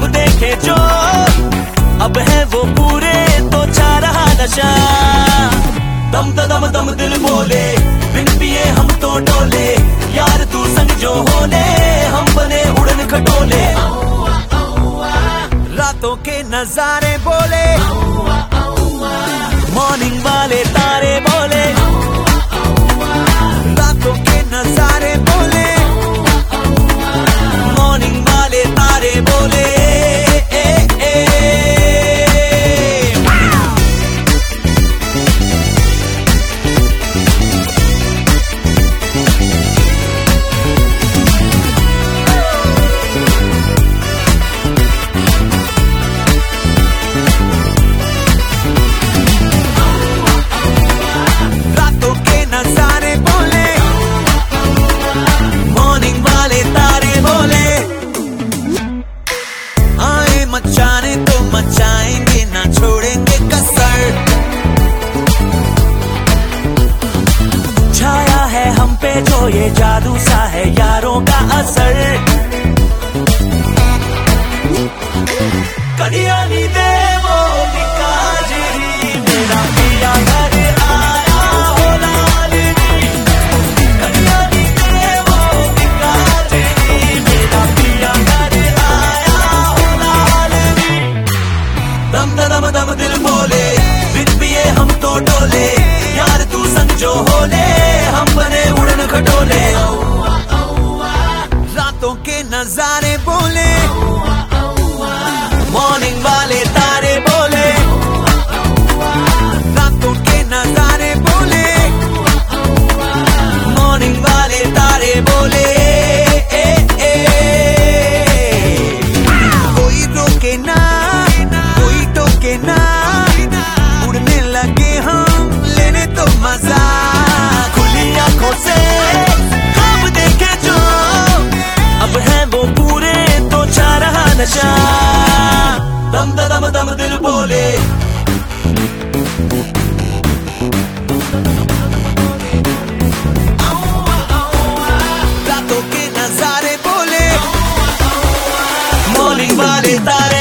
देखे जो अब है वो पूरे, तो छा रहा नशा। दम दम दम दिल बोले, बिन पिए हम तो डोले, यार तू संग जो होले, हम बने उड़न खटोले। रातों के नजारे बोले, मॉर्निंग वाले तारे बोले, रातों के नजारे बोले, मॉर्निंग वाले तारे बोले। मचाने तो मचाएंगे, ना छोड़ेंगे कसर। छाया है हम पे जो ये जादू सा है यारों का असर। कदिया नी देवो निकाजी, मेरा पिया घर आया हो लालनी। कदिया नी देवो निकाजी, मेरा पिया घर आया हो लालनी। दम दम दम दिल बोले, बिन पिए हम तो डोले, यार तू संग जो होले, हम बने उड़न खटोले। रातों के नजारे बोले, मॉर्निंग वाले तारे बोले, रातों के नजारे बोले, मॉर्निंग वाले तारे बोले। कोई रोके ना, कोई टोके ना, उड़ने लगे हम, लेने तो मजा। खुली आंखों से ख्वाब देखे जो अब है वो पूरे, तो छा रहा नशा। दम दम दम दिल बोले, रातों के नजारे बोले, मॉर्निंग वाले तारे